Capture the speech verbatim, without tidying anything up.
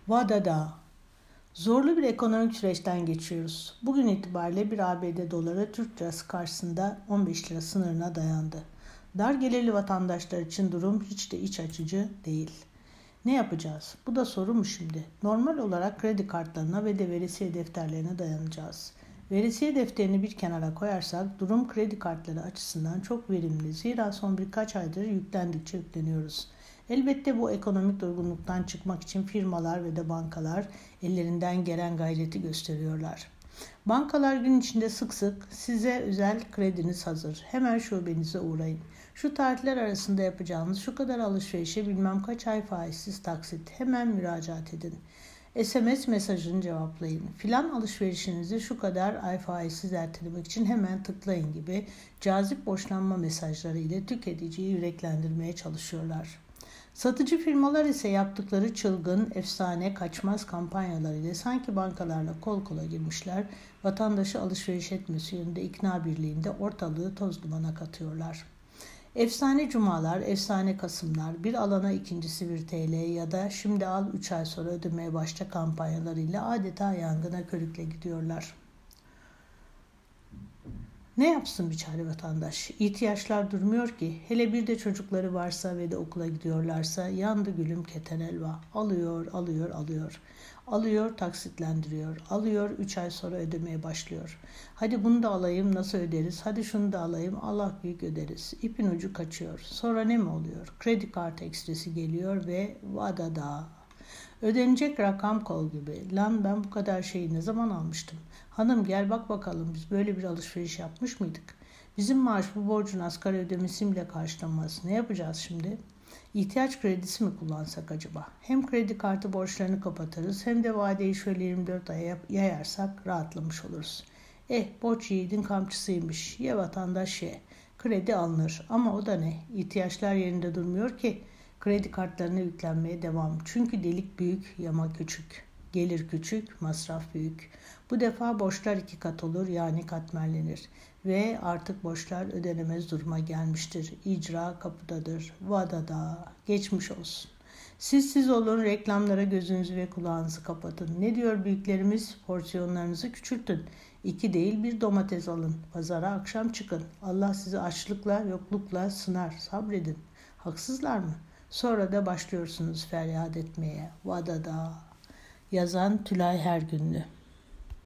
Vadada. Zorlu bir ekonomik süreçten geçiyoruz. Bugün itibariyle bir A B D doları Türk lirası karşısında on beş lira sınırına dayandı. Dar gelirli vatandaşlar için durum hiç de iç açıcı değil. Ne yapacağız? Bu da soru mu şimdi? Normal olarak kredi kartlarına ve de veresiye defterlerine dayanacağız. Veresiye defterini bir kenara koyarsak durum kredi kartları açısından çok verimli. Zira son birkaç aydır yüklendikçe yükleniyoruz. Elbette bu ekonomik durgunluktan çıkmak için firmalar ve de bankalar ellerinden gelen gayreti gösteriyorlar. Bankalar gün içinde sık sık size özel krediniz hazır. Hemen şubenize uğrayın. Şu tarihler arasında yapacağınız şu kadar alışverişe bilmem kaç ay faizsiz taksit. Hemen müracaat edin. S M S mesajını cevaplayın. Filan alışverişinizi şu kadar ay faizsiz ertelemek için hemen tıklayın gibi cazip borçlanma mesajları ile tüketiciyi yüreklendirmeye çalışıyorlar. Satıcı firmalar ise yaptıkları çılgın, efsane, kaçmaz kampanyalar ile sanki bankalarla kol kola girmişler, vatandaşı alışveriş etmesi yönünde ikna birliğinde ortalığı toz dumana katıyorlar. Efsane cumalar, efsane kasımlar, bir alana ikincisi bir T L ya da şimdi al üç ay sonra ödemeye başla kampanyalarıyla adeta yangına körükle gidiyorlar. Ne yapsın biçare vatandaş? İhtiyaçlar durmuyor ki. Hele bir de çocukları varsa ve de okula gidiyorlarsa yandı gülüm keten elva. Alıyor, alıyor, alıyor. Alıyor, taksitlendiriyor. Alıyor, üç ay sonra ödemeye başlıyor. Hadi bunu da alayım, nasıl öderiz? Hadi şunu da alayım, Allah büyük öderiz. İpin ucu kaçıyor. Sonra ne mi oluyor? Kredi kartı ekstresi geliyor ve vadada. Ödenecek rakam kol gibi. Lan ben bu kadar şeyi ne zaman almıştım? Hanım gel bak bakalım biz böyle bir alışveriş yapmış mıydık? Bizim maaş bu borcun asgari ödemesini bile karşılamaz. Ne yapacağız şimdi? İhtiyaç kredisi mi kullansak acaba? Hem kredi kartı borçlarını kapatırız hem de vadeyi şöyle yirmi dört aya yayarsak rahatlamış oluruz. Eh borç yiğidin kamçısıymış. Ye vatandaş ye. Kredi alınır ama o da ne? İhtiyaçlar yerinde durmuyor ki. Kredi kartlarına yüklenmeye devam. Çünkü delik büyük, yama küçük. Gelir küçük, masraf büyük. Bu defa borçlar iki kat olur yani katmerlenir. Ve artık borçlar ödenemez duruma gelmiştir. İcra kapıdadır. Vadada. Geçmiş olsun. Siz siz olun, reklamlara gözünüzü ve kulağınızı kapatın. Ne diyor büyüklerimiz? Porsiyonlarınızı küçültün. İki değil bir domates alın. Pazara akşam çıkın. Allah sizi açlıkla, yoklukla sınar. Sabredin. Haksızlar mı? Sonra da başlıyorsunuz feryat etmeye. Vadada. Yazan Tülay Hergünlü.